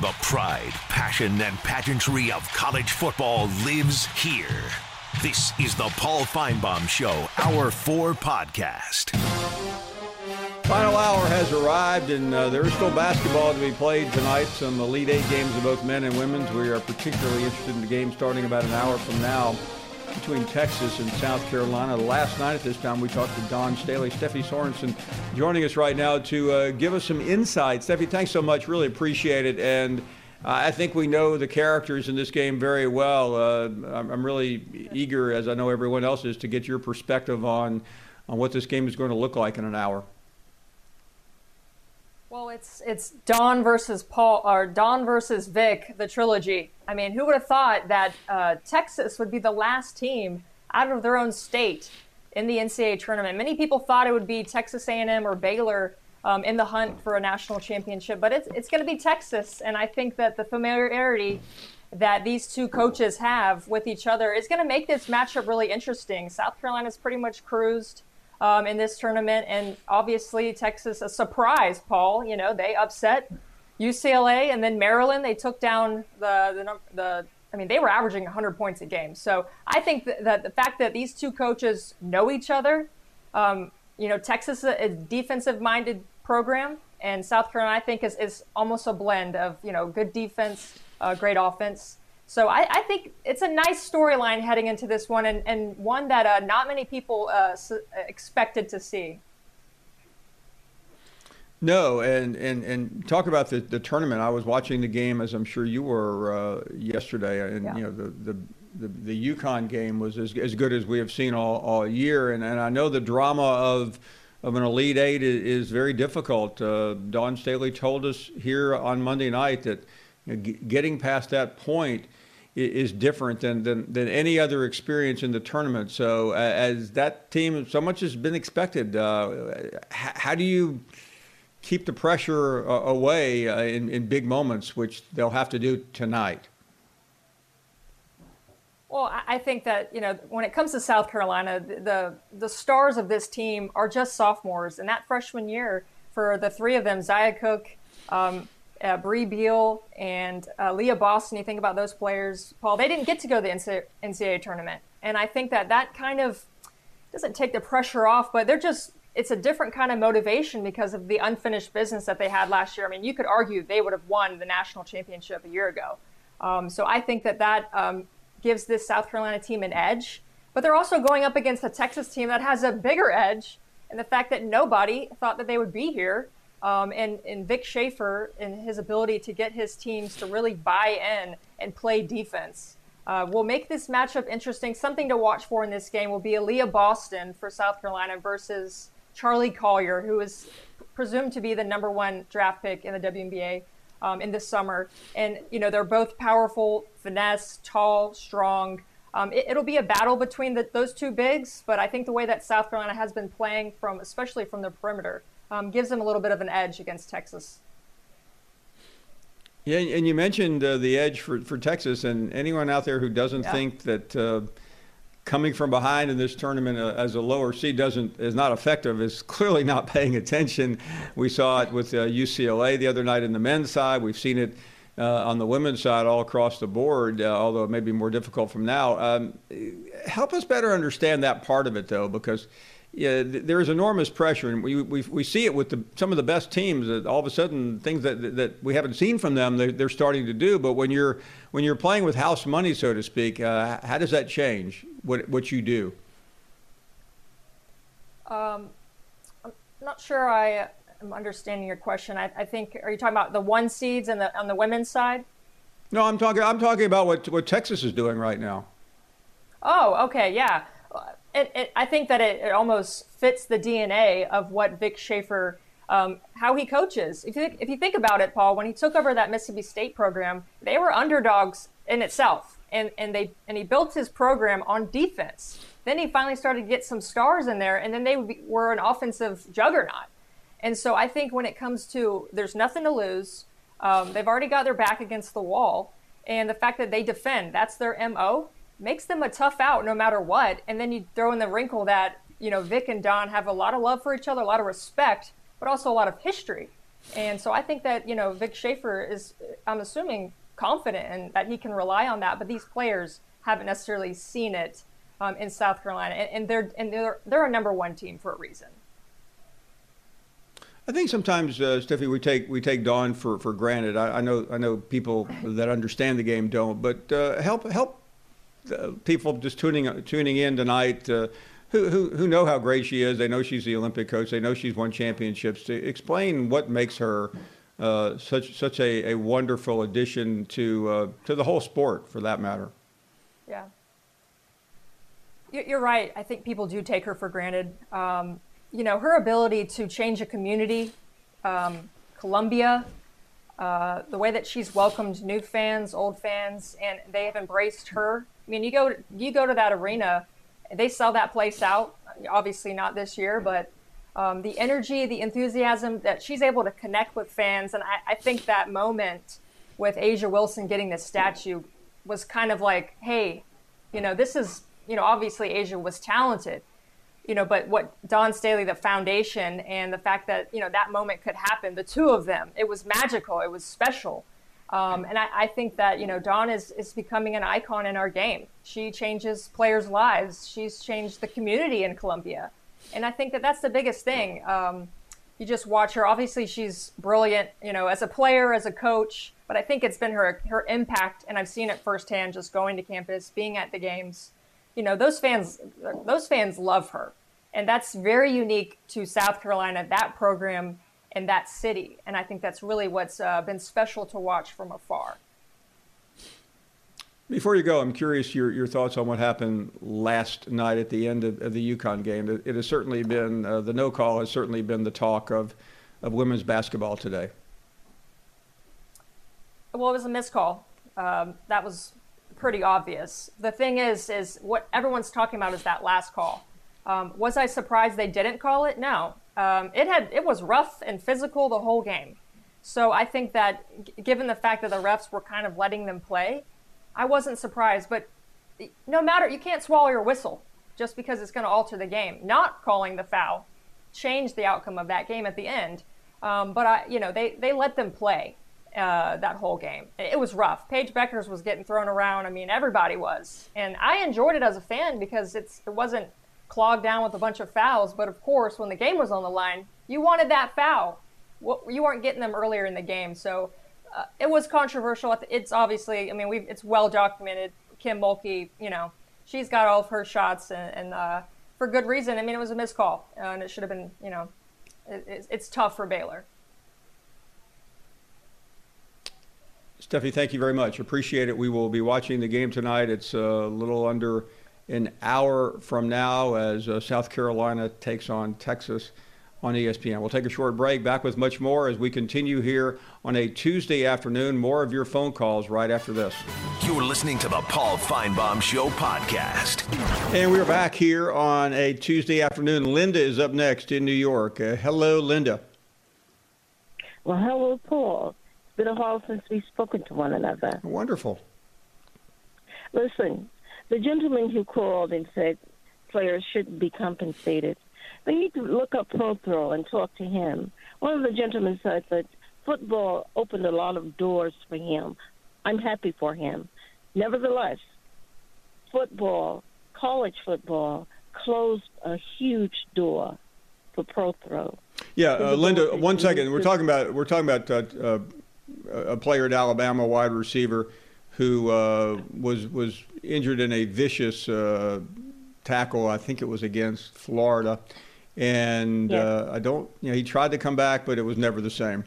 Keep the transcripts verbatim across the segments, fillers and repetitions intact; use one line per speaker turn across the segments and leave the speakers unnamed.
The pride, passion, and pageantry of college football lives here. This is the Paul Finebaum Show, Hour four podcast.
Final hour has arrived, and uh, there is still basketball to be played tonight. Some Elite Eight games of both men and women's. We are particularly interested in the game starting about an hour from now between Texas and South Carolina. Last night at this time, we talked to Dawn Staley. Steffi Sorensen joining us right now to uh, give us some insight. Steffi, thanks so much. Really appreciate it. And uh, I think we know the characters in this game very well. Uh, I'm, I'm really eager, as I know everyone else is, to get your perspective on, on what this game is going to look like in an hour.
Well, it's it's Dawn versus Paul, or Dawn versus Vic, the trilogy. I mean, who would have thought that uh, Texas would be the last team out of their own state in the N C double A tournament? Many people thought it would be Texas A and M or Baylor um, in the hunt for a national championship, but it's it's going to be Texas, and I think that the familiarity that these two coaches have with each other is going to make this matchup really interesting. South Carolina's pretty much cruised Um, in this tournament, and obviously Texas, a surprise, Paul. You know, they upset U C L A, and then Maryland, they took down the, the, the I mean, they were averaging one hundred points a game. So I think that, that the fact that these two coaches know each other, um, you know, Texas is a defensive-minded program, and South Carolina, I think, is, is almost a blend of, you know, good defense, uh, great offense. So I, I think it's a nice storyline heading into this one, and, and one that uh, not many people uh, expected to see.
No, and, and, and talk about the, the tournament. I was watching the game, as I'm sure you were uh, yesterday, and yeah. you know the, the the the UConn game was as, as good as we have seen all, all year, and, and I know the drama of of an Elite Eight is, is very difficult. Uh, Dawn Staley told us here on Monday night that you know, g- getting past that point is different than, than, than any other experience in the tournament. So uh, as that team, so much has been expected. Uh, h- how do you keep the pressure uh, away uh, in, in big moments, which they'll have to do tonight?
Well, I think that, you know, when it comes to South Carolina, the the stars of this team are just sophomores. And that freshman year, for the three of them, Zia Cook, um, Uh, Bree Beal, and uh, Leah Boston, you think about those players, Paul, they didn't get to go to the N C double A tournament. And I think that that kind of doesn't take the pressure off, but they're just, it's a different kind of motivation because of the unfinished business that they had last year. I mean, you could argue they would have won the national championship a year ago. Um, so I think that that um, gives this South Carolina team an edge. But they're also going up against a Texas team that has a bigger edge, and the fact that nobody thought that they would be here. Um, and, and Vic Schaefer and his ability to get his teams to really buy in and play defense uh, will make this matchup interesting. Something to watch for in this game will be Aaliyah Boston for South Carolina versus Charlie Collier, who is presumed to be the number one draft pick in the W N B A um, in this summer. And, you know, they're both powerful, finesse, tall, strong. Um, it, it'll be a battle between the, those two bigs, but I think the way that South Carolina has been playing, from, especially from the perimeter, Um, gives them a little bit of an edge against Texas.
Yeah, and you mentioned uh, the edge for, for Texas, and anyone out there who doesn't yeah. think that uh, coming from behind in this tournament uh, as a lower seed doesn't is not effective is clearly not paying attention. We saw it with uh, U C L A the other night in the men's side. We've seen it uh, on the women's side all across the board, uh, although it may be more difficult from now. Um, help us better understand that part of it, though, because yeah, there is enormous pressure, and we we we see it with the, some of the best teams. That all of a sudden, things that that we haven't seen from them, they're, they're starting to do. But when you're when you're playing with house money, so to speak, uh, how does that change what what you do?
Um, I'm not sure I am understanding your question. I, I think, are you talking about the one seeds and the on the women's side?
No, I'm talking I'm talking about what what Texas is doing right now.
Oh, okay, yeah. It, it, I think that it, it almost fits the D N A of what Vic Schaefer, um, how he coaches. If you, if you think about it, Paul, when he took over that Mississippi State program, they were underdogs in itself, and, and they and he built his program on defense. Then he finally started to get some stars in there, and then they were an offensive juggernaut. And so I think when it comes to, there's nothing to lose. Um, they've already got their back against the wall, and the fact that they defend, that's their M O. Makes them a tough out no matter what. And then you throw in the wrinkle that, you know, Vic and Dawn have a lot of love for each other, a lot of respect, but also a lot of history. And so I think that, you know, Vic Schaefer is, I'm assuming, confident and that he can rely on that. But these players haven't necessarily seen it um, in South Carolina, and, and they're and they're they're a number one team for a reason.
I think sometimes, uh, Steffi, we take we take Dawn for, for granted. I, I know I know people that understand the game don't, but uh, help help uh, people just tuning tuning in tonight uh, who, who who know how great she is. They know she's the Olympic coach. They know she's won championships. To explain what makes her uh, such such a, a wonderful addition to uh, to the whole sport, for that matter.
Yeah, you're right. I think people do take her for granted. Um, You know, her ability to change a community, um, Columbia, uh, the way that she's welcomed new fans, old fans, and they have embraced her. I mean, you go to, you go to that arena, they sell that place out. Obviously not this year, but um, the energy, the enthusiasm that she's able to connect with fans. And I, I think that moment with A'ja Wilson getting the statue was kind of like, hey, you know, this is, you know, obviously A'ja was talented. You know, but what Dawn Staley, the foundation, and the fact that, you know, that moment could happen, the two of them, it was magical. It was special. Um, and I, I think that, you know, Dawn is, is becoming an icon in our game. She changes players' lives. She's changed the community in Columbia. And I think that that's the biggest thing. Um, you just watch her. Obviously, she's brilliant, you know, as a player, as a coach. But I think it's been her, her impact, and I've seen it firsthand just going to campus, being at the games. You know, those fans, those fans love her. And that's very unique to South Carolina, that program and that city. And I think that's really what's uh, been special to watch from afar.
Before you go, I'm curious your, your thoughts on what happened last night at the end of, of the UConn game. It, it has certainly been, uh, the no call has certainly been the talk of, of women's basketball today.
Well, it was a missed call. Um, that was pretty obvious. The thing is, is what everyone's talking about is that last call. Um, was I surprised they didn't call it? No. Um, it had it was rough and physical the whole game. So I think that g- given the fact that the refs were kind of letting them play, I wasn't surprised. But no matter, you can't swallow your whistle just because it's going to alter the game. Not calling the foul changed the outcome of that game at the end. Um, but I, you know, they they let them play uh, that whole game. It was rough. Paige Beckers was getting thrown around. I mean, everybody was, and I enjoyed it as a fan because it's it wasn't clogged down with a bunch of fouls. But of course, when the game was on the line, you wanted that foul. You weren't getting them earlier in the game. So uh, it was controversial. It's obviously, I mean, we've, it's well documented. Kim Mulkey, you know, she's got all of her shots and, and uh, for good reason. I mean, it was a missed call uh, and it should have been, you know, it, it's, it's tough for Baylor.
Steffi, thank you very much. Appreciate it. We will be watching the game tonight. It's a little under an hour from now as uh, South Carolina takes on Texas on E S P N. We'll take a short break, back with much more as we continue here on a Tuesday afternoon. More of your phone calls right after this.
You're listening to the Paul Finebaum Show podcast.
And we're back here on a Tuesday afternoon. Linda is up next in New York. Uh, hello, Linda.
Well, hello, Paul. It's been a while since we've spoken to one another.
Wonderful.
Listen, the gentleman who called and said players shouldn't be compensated, they need to look up Prothro and talk to him. One of the gentlemen said that football opened a lot of doors for him. I'm happy for him. Nevertheless, football, college football, closed a huge door for Prothro.
Yeah, uh, Linda, one second. We're talking about we're talking about uh, uh, a player at Alabama, wide receiver, who uh, was was injured in a vicious uh, tackle. I think it was against Florida, and
yes.
uh, I don't. You know, he tried to come back, but it was never the same.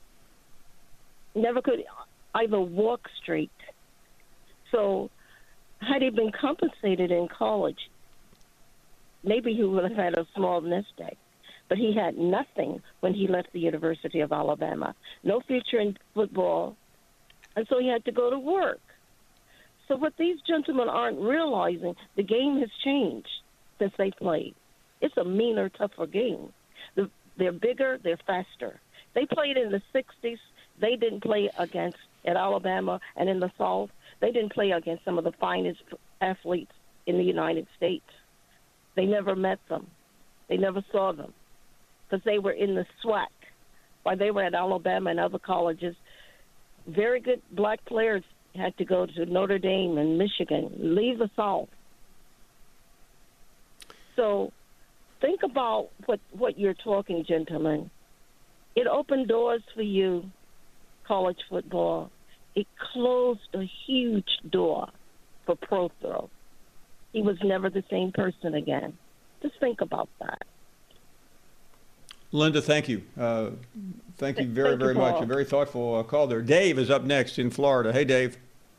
Never could either walk straight. So, had he been compensated in college, maybe he would have had a small nest egg. But he had nothing when he left the University of Alabama. No future in football, and so he had to go to work. So what these gentlemen aren't realizing, the game has changed since they played. It's a meaner, tougher game. They're bigger, they're faster. They played in the sixties. They didn't play against, at Alabama and in the South, they didn't play against some of the finest athletes in the United States. They never met them. They never saw them because they were in the SWAC, while they were at Alabama and other colleges, very good black players had to go to Notre Dame and Michigan, leave the South. So think about what, what you're talking, gentlemen. It opened doors for you, college football. It closed a huge door for Prothro. He was never the same person again. Just think about that.
Linda, thank you. Uh, thank you very,
thank
very
you,
much.
Paul.
A very thoughtful uh, call there. Dave is up next in Florida. Hey, Dave.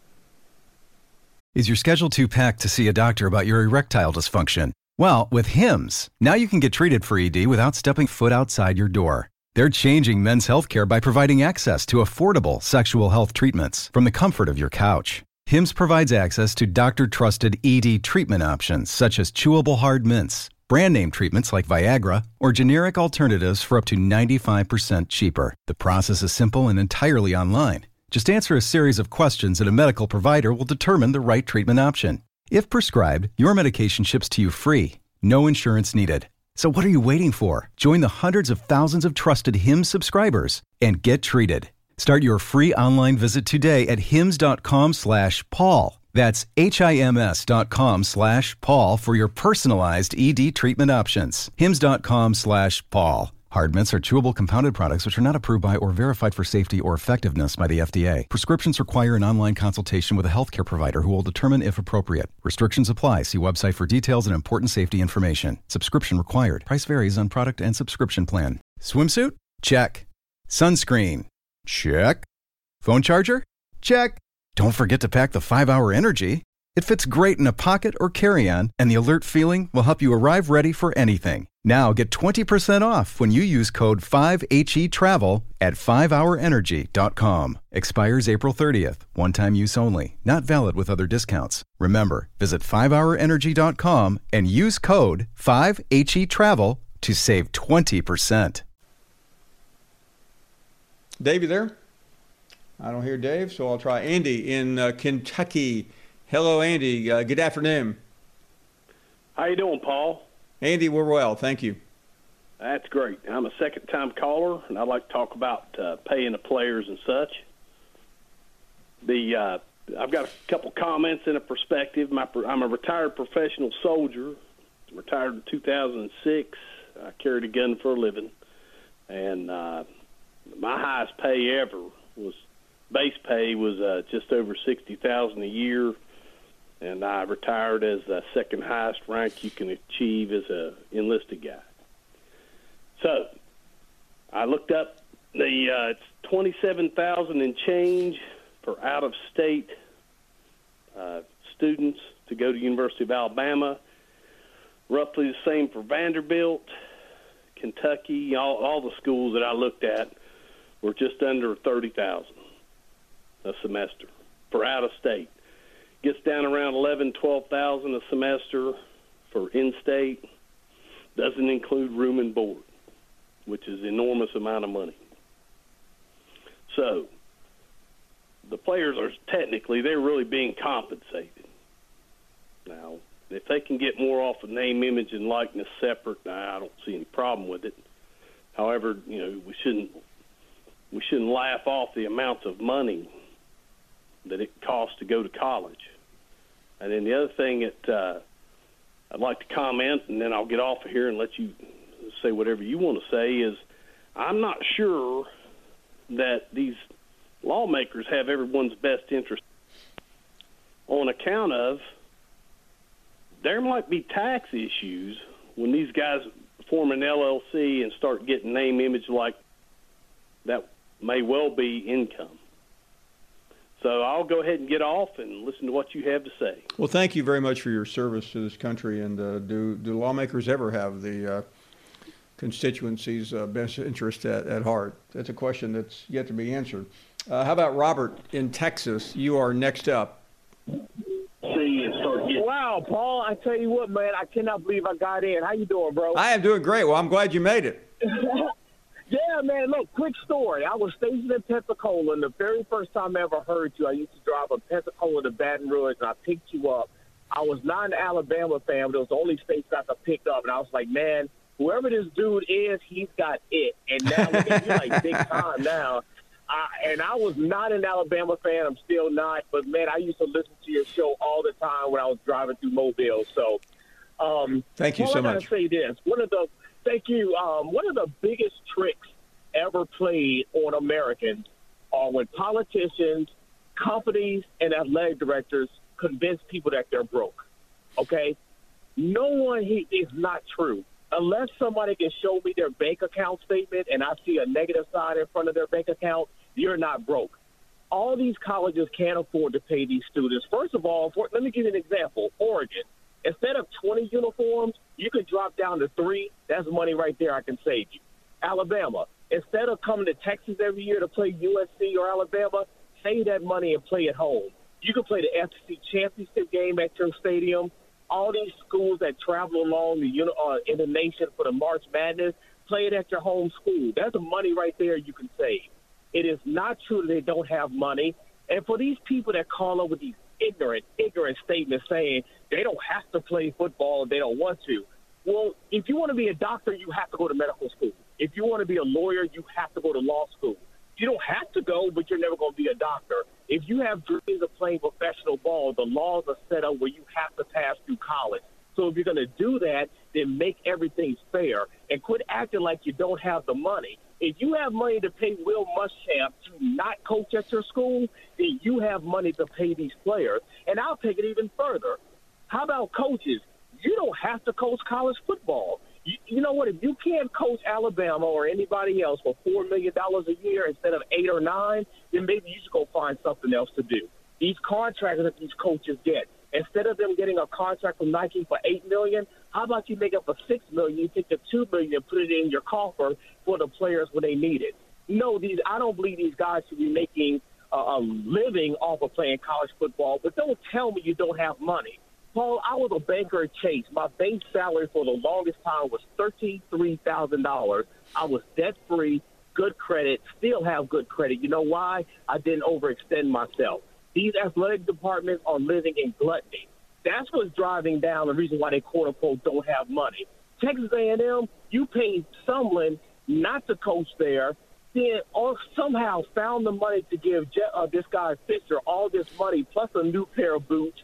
Is your schedule too packed to see a doctor about your erectile dysfunction? Well, with Hims, now you can get treated for E D without stepping foot outside your door. They're changing men's healthcare by providing access to affordable sexual health treatments from the comfort of your couch. Hims provides access to doctor-trusted E D treatment options such as chewable hard mints, brand name treatments like Viagra, or generic alternatives for up to ninety-five percent cheaper. The process is simple and entirely online. Just answer a series of questions and a medical provider will determine the right treatment option. If prescribed, your medication ships to you free. No insurance needed. So what are you waiting for? Join the hundreds of thousands of trusted Hims subscribers and get treated. Start your free online visit today at hims.com slash Paul. That's H-I-M-S dot com slash Paul for your personalized E D treatment options. Hims.com slash Paul. Hard mints are chewable compounded products which are not approved by or verified for safety or effectiveness by the F D A. Prescriptions require an online consultation with a healthcare provider who will determine if appropriate. Restrictions apply. See website for details and important safety information. Subscription required. Price varies on product and subscription plan. Swimsuit? Check. Sunscreen? Check. Phone charger? Check. Don't forget to pack the five hour Energy. It fits great in a pocket or carry-on, and the alert feeling will help you arrive ready for anything. Now get twenty percent off when you use code five H E travel at five hour energy dot com. Expires April thirtieth. One-time use only. Not valid with other discounts. Remember, visit five hour energy dot com and use code five H E travel to save twenty percent.
Dave, you there? I don't hear Dave, so I'll try Andy in uh, Kentucky. Hello, Andy. Uh, good afternoon.
How you doing, Paul?
Andy, we're well. Thank you.
That's great. I'm a second-time caller, and I'd like to talk about uh, paying the players and such. The uh, I've got a couple comments and a perspective. My, I'm a retired professional soldier. Retired in two thousand six. I carried a gun for a living, and uh, my highest pay ever was base pay was uh, just over sixty thousand dollars a year. And I retired as the second highest rank you can achieve as a enlisted guy. So I looked up the uh, it's twenty-seven thousand and change for out-of-state uh, students to go to University of Alabama. Roughly the same for Vanderbilt, Kentucky. All, all the schools that I looked at were just under thirty thousand a semester for out-of-state. Gets down around eleven, twelve thousand a semester for in-state. Doesn't include room and board, which is an enormous amount of money. So the players are technically, they're really being compensated. Now, if they can get more off of name, image, and likeness separate, I don't see any problem with it. However, you know, we shouldn't we shouldn't laugh off the amounts of money that it costs to go to college. And then the other thing that uh, I'd like to comment, and then I'll get off of here and let you say whatever you want to say, is I'm not sure that these lawmakers have everyone's best interest on account of there might be tax issues when these guys form an L L C and start getting name, image, like that may well be income. So I'll go ahead and get off and listen to what you have to say.
Well, thank you very much for your service to this country. And uh, do do lawmakers ever have the uh, constituency's uh, best interest at, at heart? That's a question that's yet to be answered. Uh, how about Robert in Texas? You are next up.
Wow, Paul, I tell you what, man, I cannot believe I got in. How you doing, bro?
I am doing great. Well, I'm glad you made it.
Yeah, man, look, quick story. I was stationed in Pensacola, and the very first time I ever heard you, I used to drive from Pensacola to Baton Rouge, and I picked you up. I was not an Alabama fan, but it was the only station I could pick up, and I was like, man, whoever this dude is, he's got it. And now look at you like big time now. I, and I was not an Alabama fan. I'm still not. But, man, I used to listen to your show all the time when I was driving through Mobile. So, um,
thank you
well,
so
I gotta
much.
say this. One of the thank you. Um, one of the biggest tricks ever played on Americans are when politicians, companies, and athletic directors convince people that they're broke. Okay, no one he, is not true. Unless somebody can show me their bank account statement and I see a negative sign in front of their bank account, you're not broke. All these colleges can't afford to pay these students. First of all, for, let me give you an example. Oregon, instead of twenty uniforms, you could drop down to three. That's money right there I can save you. Alabama, instead of coming to Texas every year to play U S C or Alabama, save that money and play at home. You can play the S E C championship game at your stadium. All these schools that travel along the uh, in the nation for the March Madness, play it at your home school. That's the money right there you can save. It is not true that they don't have money. And for these people that call up with these ignorant, ignorant statements saying they don't have to play football if they don't want to, well, if you want to be a doctor, you have to go to medical school. If you want to be a lawyer, you have to go to law school. You don't have to go, but you're never going to be a doctor. If you have dreams of playing professional ball, the laws are set up where you have to pass through college. So if you're going to do that, then make everything fair and quit acting like you don't have the money. If you have money to pay Will Muschamp to not coach at your school, then you have money to pay these players. And I'll take it even further. How about coaches? You don't have to coach college football. You, you know what? If you can't coach Alabama or anybody else for four million dollars a year instead of eight or nine, then maybe you should go find something else to do. These contracts that these coaches get, instead of them getting a contract from Nike for eight million dollars, how about you make it for six million dollars? You take the two million dollars and put it in your coffer for the players when they need it. No, these I don't believe these guys should be making a, a living off of playing college football, but don't tell me you don't have money. Paul, I was a banker at Chase. My base salary for the longest time was thirty-three thousand dollars. I was debt-free, good credit, still have good credit. You know why? I didn't overextend myself. These athletic departments are living in gluttony. That's what's driving down the reason why they, quote-unquote, don't have money. Texas A and M, you paid Sumlin not to coach there, then or somehow found the money to give Je- uh, this guy Fisher all this money plus a new pair of boots,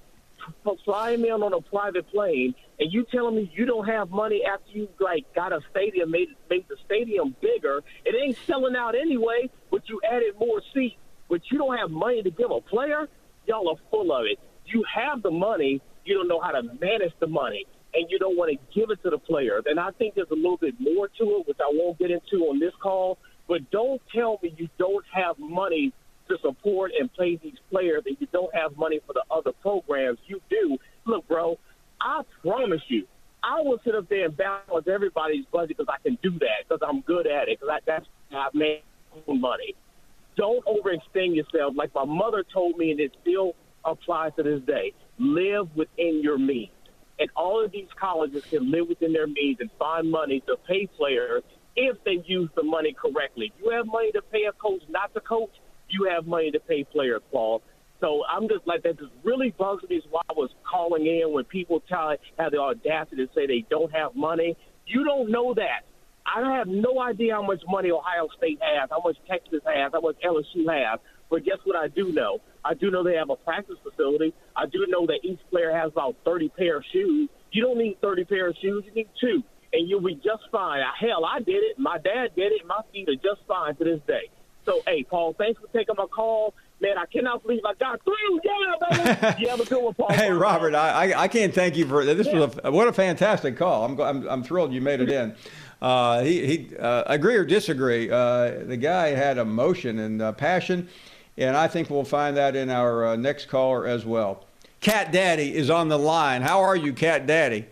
fly him in on a private plane, and you telling me you don't have money after you like got a stadium, made made the stadium bigger. It ain't selling out anyway, but you added more seats. But you don't have money to give a player. Y'all are full of it. You have the money, you don't know how to manage the money, and you don't want to give it to the players. And I think there's a little bit more to it, which I won't get into on this call. But don't tell me you don't have money to support and play these players and you don't have money for the other programs. You do. Look, bro, I promise you, I will sit up there and balance everybody's budget because I can do that because I'm good at it because that's how I make money. Don't overextend yourself. Like my mother told me, and it still applies to this day, live within your means. And all of these colleges can live within their means and find money to pay players if they use the money correctly. You have money to pay a coach not to coach, you have money to pay players, Paul. So I'm just like, that just really bugs me is why I was calling in when people tell, have the audacity to say they don't have money. You don't know that. I have no idea how much money Ohio State has, how much Texas has, how much L S U has. But guess what I do know? I do know they have a practice facility. I do know that each player has about thirty pair of shoes. You don't need thirty pair of shoes. You need two, and you'll be just fine. Hell, I did it. My dad did it. My feet are just fine to this day. So, hey, Paul, thanks for taking my call. Man, I cannot believe I got through. Yeah, baby. You have a good one, Paul.
Hey, Robert, I, I can't thank you for this. Yeah. Was a, what a fantastic call. I'm, I'm I'm thrilled you made it in. Uh, he he uh, agree or disagree. Uh, the guy had emotion and uh, passion, and I think we'll find that in our uh, next caller as well. Cat Daddy is on the line. How are you, Cat Daddy?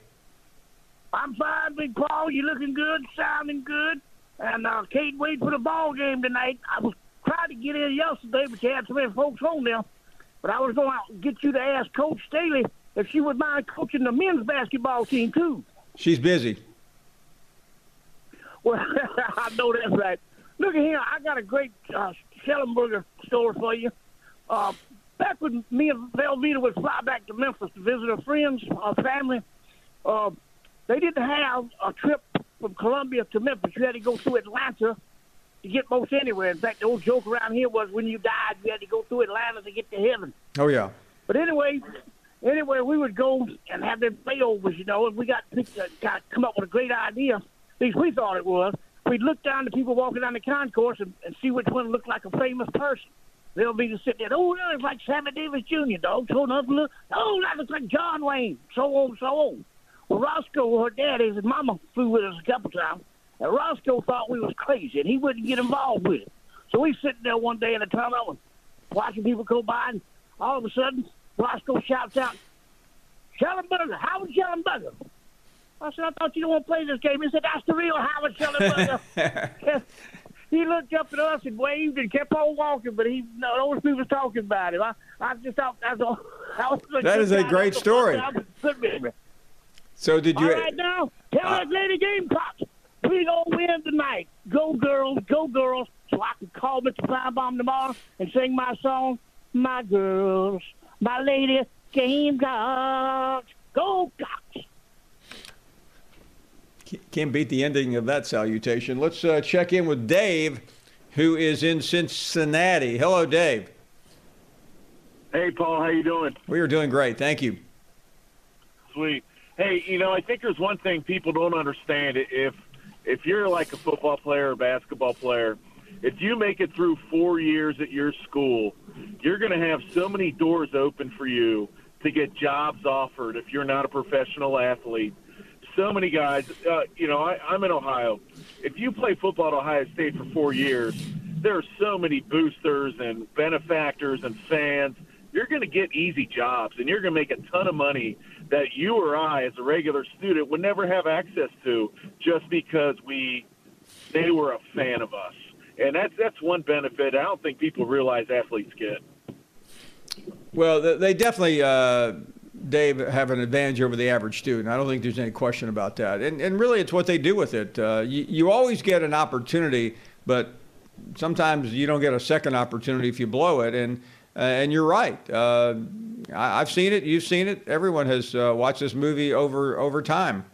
I'm fine, Big Paul. You're looking good, sounding good, and I uh, can't wait for the ball game tonight. I was trying to get in yesterday, but you had so many folks on there. But I was going to get you to ask Coach Staley if she would mind coaching the men's basketball team, too.
She's busy.
Well, I know that's right. Look at here. I got a great uh, Schellenberger story for you. Uh, back when me and Velveeta would fly back to Memphis to visit her friends, our family, uh, they didn't have a trip from Columbia to Memphis. You had to go through Atlanta to get most anywhere. In fact, the old joke around here was when you died, you had to go through Atlanta to get to heaven.
Oh, yeah.
But anyway, anyway, we would go and have them layovers, you know, and we got, got come up with a great idea. At least we thought it was. We'd look down to people walking down the concourse and, and see which one looked like a famous person. They'll be just sitting there, oh, that looks like Sammy Davis Junior, dog. So another look, oh, that looks like John Wayne, so on, so on. Well, Roscoe, her daddy, his mama flew with us a couple times, and Roscoe thought we was crazy, and he wouldn't get involved with it. So we sitting there one day in the tunnel watching people go by, and all of a sudden, Roscoe shouts out, Schellenberger, Howard Schellenberger. I said, I thought you didn't want to play this game. He said, that's the real Howard Schellenberger. He looked up at us and waved and kept on walking, but he no, no one was talking about him. I, I just thought that's all. That, was a
that is a great story. So did you?
All right, now tell uh, that lady Gamecocks, we gonna win tonight. Go girls, go girls. So I can call Mister Feinbaum tomorrow and sing my song, my girls, my lady Gamecocks, go Cocks.
Can't beat the ending of that salutation. Let's uh, check in with Dave, who is in Cincinnati. Hello, Dave.
Hey, Paul. How you doing?
We are doing great. Thank you.
Sweet. Hey, you know, I think there's one thing people don't understand. If if you're like a football player or basketball player, if you make it through four years at your school, you're going to have so many doors open for you to get jobs offered if you're not a professional athlete. So many guys, uh, you know, I, I'm in Ohio. If you play football at Ohio State for four years, there are so many boosters and benefactors and fans. You're going to get easy jobs, and you're going to make a ton of money that you or I, as a regular student, would never have access to just because we they were a fan of us. And that's that's one benefit I don't think people realize athletes get.
Well, they definitely, uh, Dave, have an advantage over the average student. I don't think there's any question about that. And and really, it's what they do with it. Uh, you, you always get an opportunity, but sometimes you don't get a second opportunity if you blow it. And uh, and you're right. Uh, I, I've seen it. You've seen it. Everyone has uh, watched this movie over over time.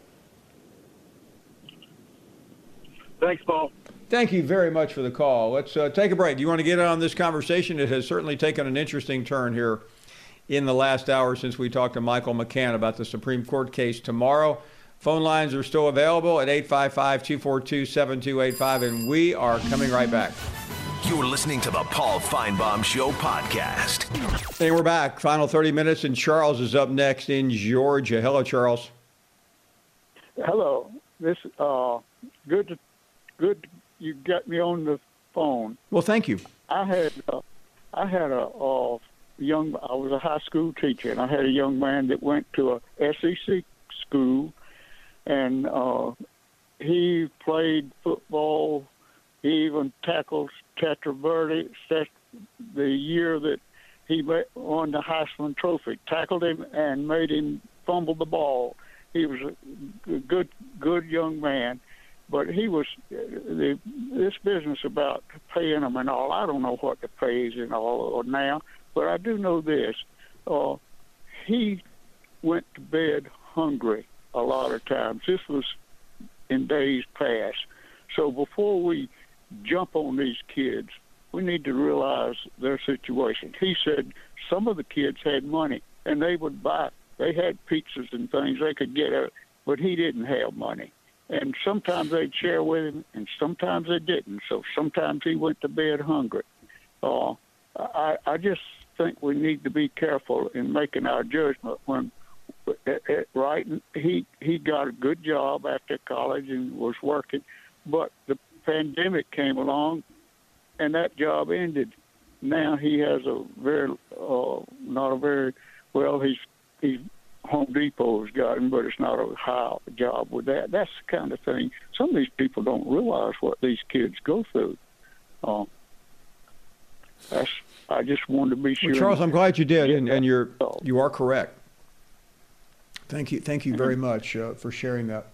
Thanks, Paul.
Thank you very much for the call. Let's uh, take a break. Do you want to get on this conversation? It has certainly taken an interesting turn here in the last hour since we talked to Michael McCann about the Supreme Court case tomorrow. Phone lines are still available at eight five five, two four two, seven two eight five, and we are coming right back.
You're listening to the Paul Feinbaum Show podcast.
Hey, we're back. Final thirty minutes, and Charles is up next in Georgia. Hello, Charles.
Hello. This uh, good. To, good. You got me on the phone.
Well, thank you.
I had. Uh, I had a. Uh, young. I was a high school teacher, and I had a young man that went to a S E C school, and uh, he played football. He even tackled Tetraverdi the year that he won the Heisman Trophy. Tackled him and made him fumble the ball. He was a good, good young man, but he was the, this business about paying him and all. I don't know what the pay is and all now, but I do know this: uh, he went to bed hungry a lot of times. This was in days past. So before we jump on these kids, we need to realize their situation. He said some of the kids had money, and they would buy, they had pizzas and things they could get out, but he didn't have money. And sometimes they'd share with him, and sometimes they didn't. So sometimes he went to bed hungry. Uh, I, I just think we need to be careful in making our judgment when, right, he, he got a good job after college and was working, but the pandemic came along, and that job ended. Now he has a very, uh, not a very, well, he's, he's Home Depot's got him, but it's not a high job with that. That's the kind of thing. Some of these people don't realize what these kids go through. Uh, that's, I just wanted to be sure.
Well, Charles, I'm glad you did, and, and you're, you are correct. Thank you. Thank you very much uh, for sharing that.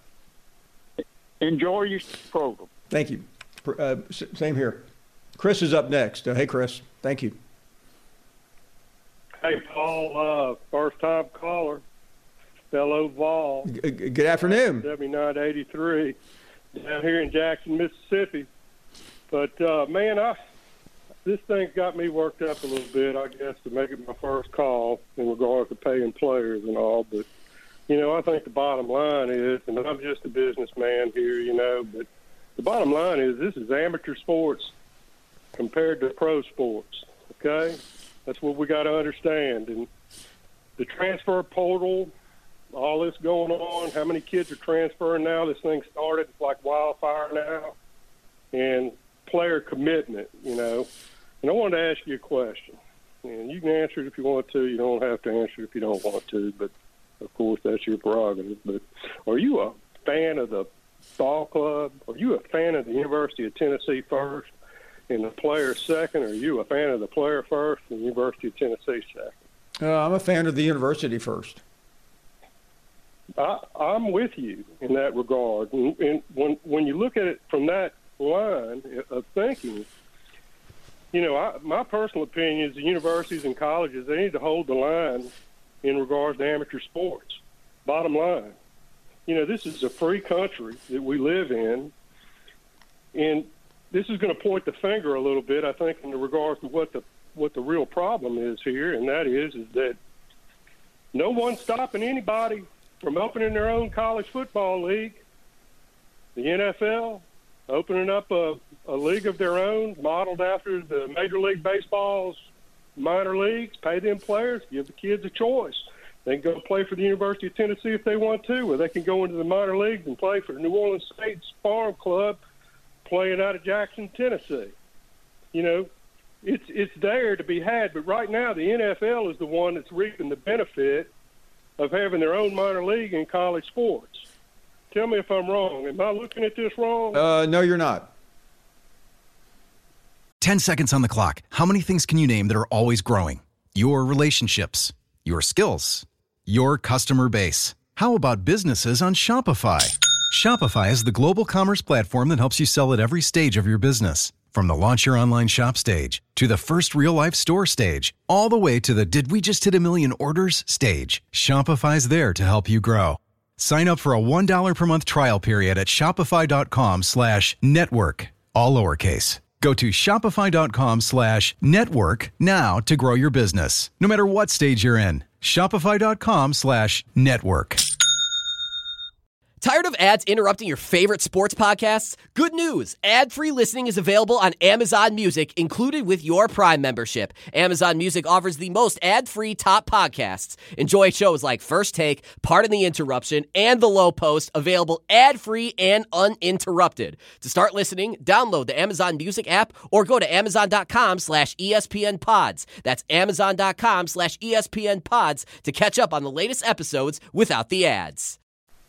Enjoy your program.
Thank you. Uh, same here. Chris is up next. Uh, hey, Chris. Thank you.
Hey, Paul, uh, first-time caller. fellow Vol.
G- good afternoon.
W nine eighty-three down here in Jackson, Mississippi. But, uh, man, I this thing's got me worked up a little bit, I guess, to make it my first call in regards to paying players and all. But, you know, I think the bottom line is, and I'm just a businessman here, you know, but the bottom line is this is amateur sports compared to pro sports, okay? That's what we got to understand. And the transfer portal, all this going on, how many kids are transferring now? This thing started like wildfire now. And player commitment, you know. And I wanted to ask you a question. And you can answer it if you want to. You don't have to answer it if you don't want to. But, of course, that's your prerogative. But are you a fan of the ball club? Are you a fan of the University of Tennessee first and the player second? Or are you a fan of the player first and the University of Tennessee second?
Uh, I'm a fan of the university first.
I, I'm with you in that regard. And, and when when you look at it from that line of thinking, you know, I, my personal opinion is the universities and colleges, they need to hold the line in regards to amateur sports. Bottom line. You know, this is a free country that we live in, and this is going to point the finger a little bit, I think, in regards to what the what the real problem is here, and that is is that no one's stopping anybody from opening their own college football league. The N F L opening up a, a league of their own, modeled after the Major League Baseball's minor leagues, pay them players, give the kids a choice. They can go play for the University of Tennessee if they want to, or they can go into the minor leagues and play for the New Orleans Saints Farm Club playing out of Jackson, Tennessee. You know, it's it's there to be had, but right now the N F L is the one that's reaping the benefit of having their own minor league in college sports. Tell me if I'm wrong. Am I looking at this wrong?
Uh, no, you're not.
Ten seconds on the clock. How many things can you name that are always growing? Your relationships, your skills, your customer base. How about businesses on Shopify? Shopify is the global commerce platform that helps you sell at every stage of your business. From the launch your online shop stage, to the first real-life store stage, all the way to the did we just hit a million orders stage, Shopify's there to help you grow. Sign up for a one dollar per month trial period at shopify.com slash network, all lowercase. Go to shopify.com slash network now to grow your business, no matter what stage you're in. Shopify.com slash network.
Tired of ads interrupting your favorite sports podcasts? Good news! Ad-free listening is available on Amazon Music, included with your Prime membership. Amazon Music offers the most ad-free top podcasts. Enjoy shows like First Take, Pardon the Interruption, and The Low Post, available ad-free and uninterrupted. To start listening, download the Amazon Music app or go to amazon.com slash ESPN pods. That's amazon.com slash ESPN pods to catch up on the latest episodes without the ads.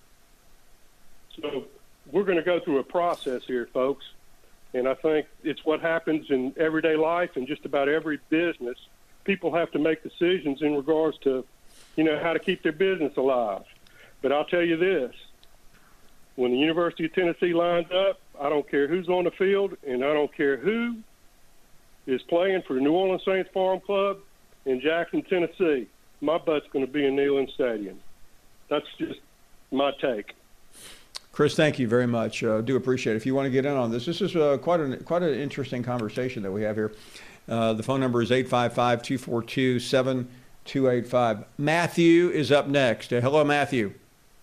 So we're going to go through a process here, folks, and I think it's what happens in everyday life and just about every business. People have to make decisions in regards to, you know, how to keep their business alive. But I'll tell you this, when the University of Tennessee lines up, I don't care who's on the field, and I don't care who is playing for the New Orleans Saints Farm Club in Jackson, Tennessee, my butt's going to be in Neyland Stadium. That's just my take.
Chris, thank you very much. Uh, do appreciate it. If you want to get in on this, this is uh, quite an quite an interesting conversation that we have here. Uh, the phone number is eight five five, two four two, seven two eight five. Matthew is up next. Uh, hello, Matthew.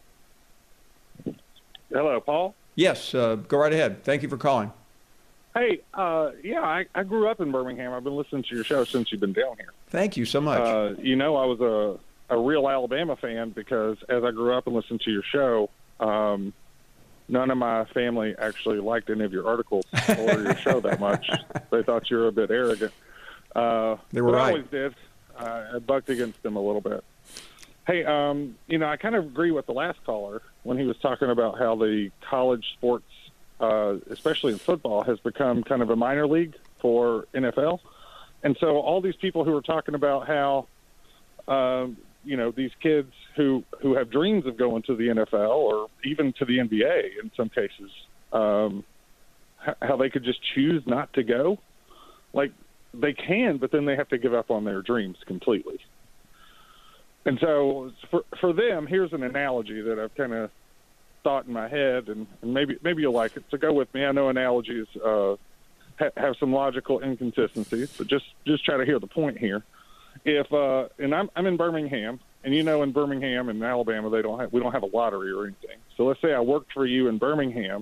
Hello, Paul.
Yes, uh, go right ahead. Thank you for calling.
Hey, uh, yeah, I, I grew up in Birmingham. I've been listening to your show since you've been down here.
Thank you so much.
Uh, you know, I was a, a real Alabama fan because as I grew up and listened to your show, um, none of my family actually liked any of your articles or your show that much. They thought you were a bit arrogant. Uh,
they were
but
right.
I always did. Uh, I bucked against them a little bit. Hey, um, you know, I kind of agree with the last caller when he was talking about how the college sports, uh, especially in football, has become kind of a minor league for N F L. And so all these people who are talking about how, um, you know, these kids who, who have dreams of going to the N F L or even to the N B A in some cases, um, how they could just choose not to go. Like, they can, but then they have to give up on their dreams completely. And so for for them, here's an analogy that I've kind of thought in my head, and, and maybe maybe you'll like it. So go with me. I know analogies uh, ha- have some logical inconsistencies, but just, just try to hear the point here. If uh, and I'm I'm in Birmingham, and you know in Birmingham and Alabama they don't have we don't have a lottery or anything. So let's say I worked for you in Birmingham,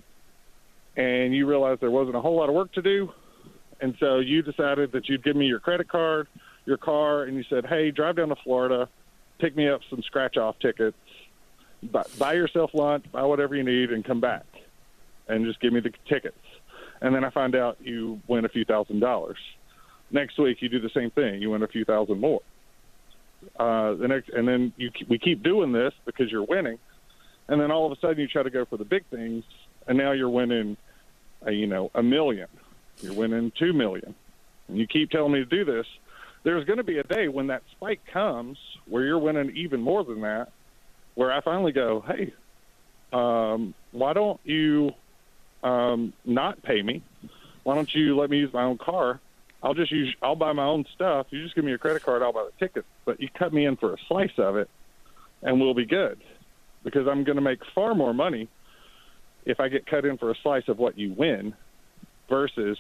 and you realized there wasn't a whole lot of work to do, and so you decided that you'd give me your credit card, your car, and you said, hey, drive down to Florida, pick me up some scratch-off tickets, buy, buy yourself lunch, buy whatever you need, and come back, and just give me the tickets. And then I find out you win a few thousand dollars. Next week you do the same thing. You win a few thousand more. Uh, the next, and then you we keep doing this because you're winning, and then all of a sudden you try to go for the big things, and now you're winning, a, you know, a million. You're winning two million, and you keep telling me to do this. There's going to be a day when that spike comes where you're winning even more than that, where I finally go, hey, um, why don't you um, not pay me? Why don't you let me use my own car? I'll just use, I'll buy my own stuff. You just give me your credit card, I'll buy the tickets. But you cut me in for a slice of it, and we'll be good, because I'm going to make far more money if I get cut in for a slice of what you win versus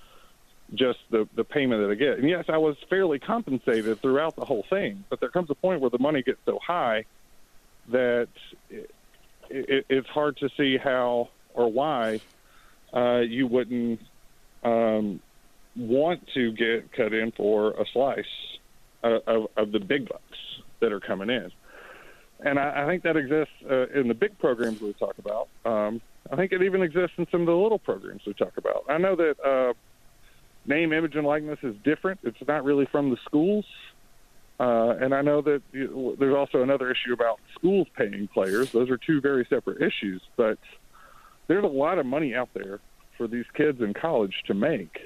just the, the payment that I get. And yes, I was fairly compensated throughout the whole thing, but there comes a point where the money gets so high that it, it, it's hard to see how or why uh, you wouldn't um, want to get cut in for a slice uh, of, of the big bucks that are coming in. And I, I think that exists uh, in the big programs we talk about. Um, I think it even exists in some of the little programs we talk about. I know that uh, name, image, and likeness is different. It's not really from the schools. Uh, and I know that you, there's also another issue about schools paying players. Those are two very separate issues. But there's a lot of money out there for these kids in college to make.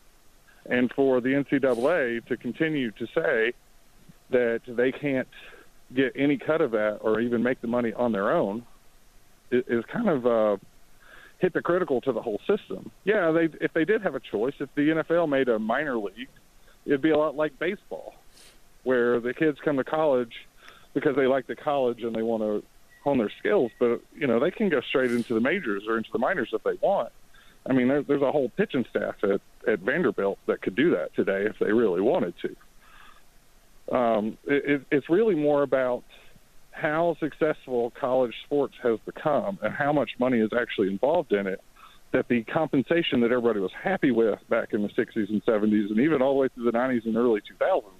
And for the N C double A to continue to say that they can't get any cut of that or even make the money on their own is, is kind of uh, hypocritical to the whole system. Yeah, they if they did have a choice, if the N F L made a minor league, it'd be a lot like baseball, where the kids come to college because they like the college and they want to hone their skills, but you know they can go straight into the majors or into the minors if they want. I mean, there, there's a whole pitching staff at, at Vanderbilt that could do that today if they really wanted to. Um, it, it's really more about how successful college sports has become and how much money is actually involved in it, that the compensation that everybody was happy with back in the sixties and seventies and even all the way through the nineties and early two thousands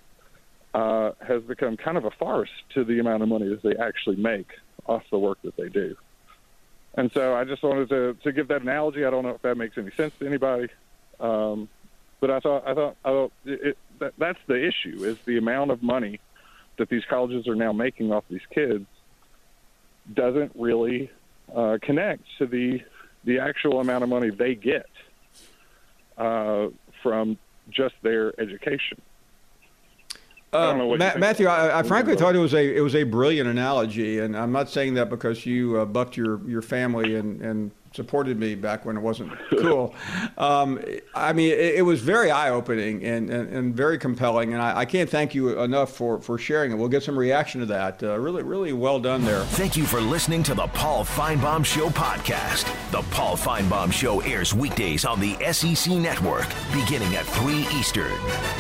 uh, has become kind of a farce to the amount of money that they actually make off the work that they do. And so I just wanted to, to give that analogy. I don't know if that makes any sense to anybody, um, but I thought I thought, I thought it, that, that's the issue, is the amount of money that these colleges are now making off these kids doesn't really uh, connect to the the actual amount of money they get uh, from just their education.
Uh, Ma- Matthew, I, I frankly thought it was a it was a brilliant analogy, and I'm not saying that because you uh, bucked your, your family and, and supported me back when it wasn't cool. Um, I mean, it, it was very eye-opening and, and, and very compelling, and I, I can't thank you enough for, for sharing it. We'll get some reaction to that. Uh, really, really well done there.
Thank you for listening to the Paul Finebaum Show podcast. The Paul Finebaum Show airs weekdays on the S E C Network, beginning at three Eastern.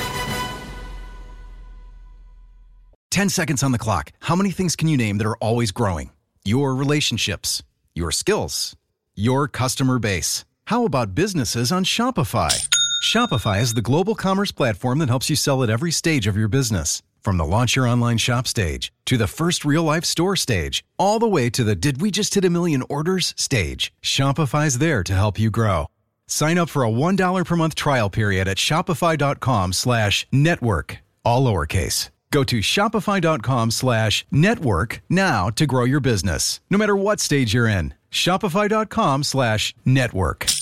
ten seconds on the clock. How many things can you name that are always growing? Your relationships, your skills, your customer base. How about businesses on Shopify? Shopify is the global commerce platform that helps you sell at every stage of your business. From the launch your online shop stage to the first real life store stage, all the way to the did we just hit a million orders stage. Shopify's there to help you grow. Sign up for a one dollar per month trial period at shopify.com slash network, all lowercase. Go to shopify.com slash network now to grow your business, no matter what stage you're in. Shopify.com slash network.